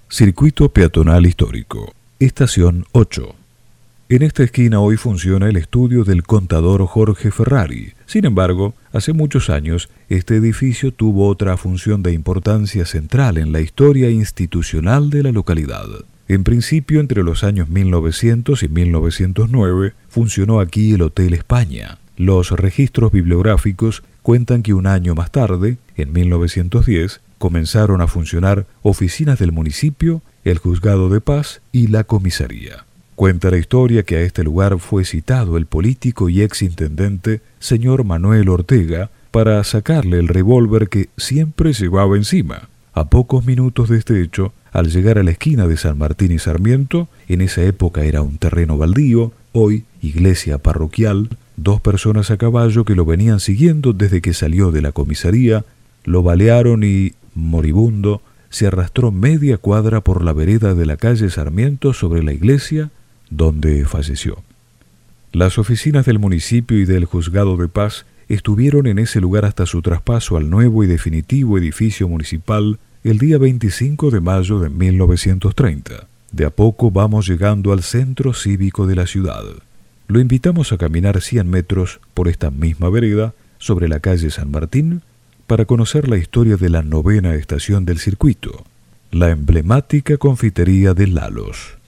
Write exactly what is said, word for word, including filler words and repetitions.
Circuito Peatonal Histórico, Estación ocho. En esta esquina hoy funciona el estudio del contador Jorge Ferrari. Sin embargo, hace muchos años, este edificio tuvo otra función de importancia central en la historia institucional de la localidad. En principio, entre los años mil novecientos y mil novecientos nueve, funcionó aquí el Hotel España. Los registros bibliográficos cuentan que un año más tarde, en mil novecientos diez, comenzaron a funcionar oficinas del municipio, el Juzgado de Paz y la comisaría. Cuenta la historia que a este lugar fue citado el político y exintendente señor Manuel Ortega para sacarle el revólver que siempre llevaba encima. A pocos minutos de este hecho, al llegar a la esquina de San Martín y Sarmiento, en esa época era un terreno baldío, hoy iglesia parroquial, dos personas a caballo que lo venían siguiendo desde que salió de la comisaría, lo balearon y, moribundo, se arrastró media cuadra por la vereda de la calle Sarmiento sobre la iglesia, donde falleció. Las oficinas del municipio y del Juzgado de Paz estuvieron en ese lugar hasta su traspaso al nuevo y definitivo edificio municipal el día veinticinco de mayo de mil novecientos treinta. De a poco vamos llegando al centro cívico de la ciudad. Lo invitamos a caminar cien metros por esta misma vereda sobre la calle San Martín para conocer la historia de la novena estación del circuito, la emblemática confitería de Lalos.